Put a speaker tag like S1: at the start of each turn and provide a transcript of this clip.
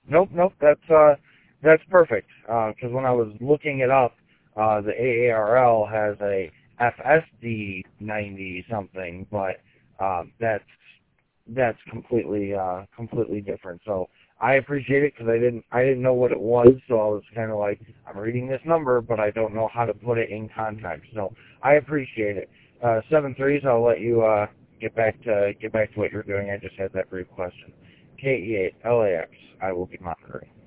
S1: Nope. That's perfect. Because when I was looking it up, the AARL has a FSD 90 something, but that's completely different. So I appreciate it because I didn't know what it was, so I was kind of like, I'm reading this number, but I don't know how to put it in context. So I appreciate it. 7-3s. I'll let you get back to what you're doing. I just had that brief question. KE8 LAX. I will be monitoring.